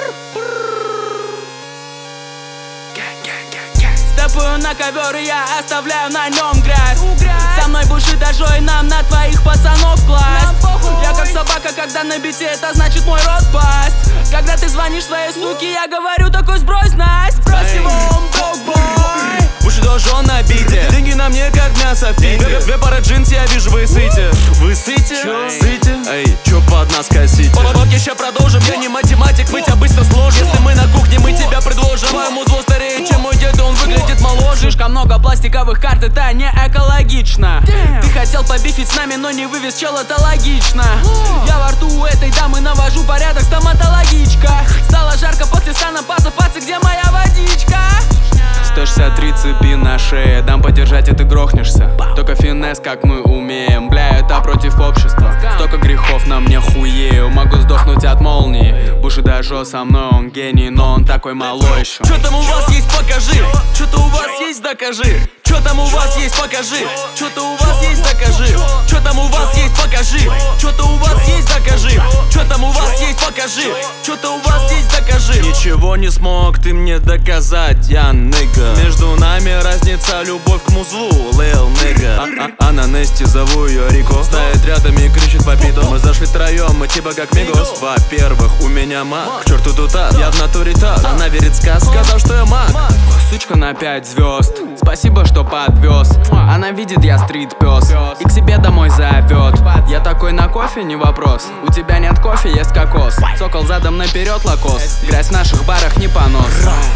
Степаю на ковер, и я оставляю на нем грязь. Со мной бушит дождь, нам на твоих пацанов класть. Я как собака, когда на бите, это значит мой рот пасть. Когда ты звонишь своей суке, я говорю такой: сбрось Насть. Спроси его, он брок-бой. Бушит дождь, он на бите. Деньги на мне, как мясо в пите. Две пары джинс, я вижу, вы сыте. Вы сыте? Сыте? Эй, чё под нас косите? Поки ща продолжим, я не математик, мы тебя быстро сложим. Если мы на кухне, мы тебя предложим. Твоему зло старее, чем мой дед, он выглядит моложе. Слишком много пластиковых карт, это не экологично. Ты хотел побифить с нами, но не вывез, чел, это логично. Я во рту у этой дамы навожу порядок, стоматологичка. Стало жарко после санапасов, пацы, где моя водичка? 163 цепи на шее, дам подержать, и ты грохнешься. Только финес, как мы умеем, бля, это против общества. Столько грехов на мне хуею, могу сдохнуть от молнии. Бушидажо со мной, он гений, но он такой малой еще. Чё там у вас есть, покажи. Чё-то у вас есть, докажи. Чё там у вас есть, покажи. Чё-то у вас есть, докажи. Чё там у вас есть, покажи. Чё-то у вас есть, докажи. Чё там у вас есть, покажи. Чё-то у вас есть, докажи. Ничего не смог ты мне доказать, я нига. Между нами разница, любовь к музлу, лил нига. А на Несте зову ее Рико. Стоит рядом и кричит попито. Мы зашли втроем, мы типа как Мигос. Во-первых, у меня маг, к черту тут ад, я в натуре так. Она верит сказ, сказал, что я маг. Сучка на 5 звезд, спасибо, что подвез. Она видит, я стрит-пес, и к себе домой зовет. Я такой: на кофе, не вопрос. У тебя нет кофе, есть кокос. Сокол задом наперед, лакос. Грязь в наших барах не понос.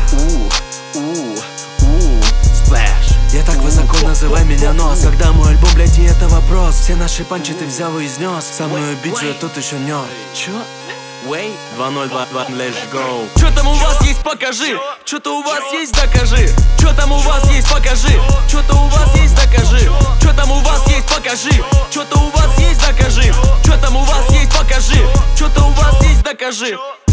Сплэш. Я так высоко, называй меня нос. Когда мой альбом, блядь, и это вопрос. Все наши панчи ты взял и изнес. Со мной убить же, тут еще нёрд. Чё? 2022, let's go. Чё там у вас есть, покажи. Чё-то у вас есть, докажи. Чё там у вас есть, покажи. Чё-то у вас есть, докажи. Чё там у вас есть, покажи. Чё-то у вас есть, докажи. Чё там у вас есть, покажи. Чё-то у вас есть, докажи.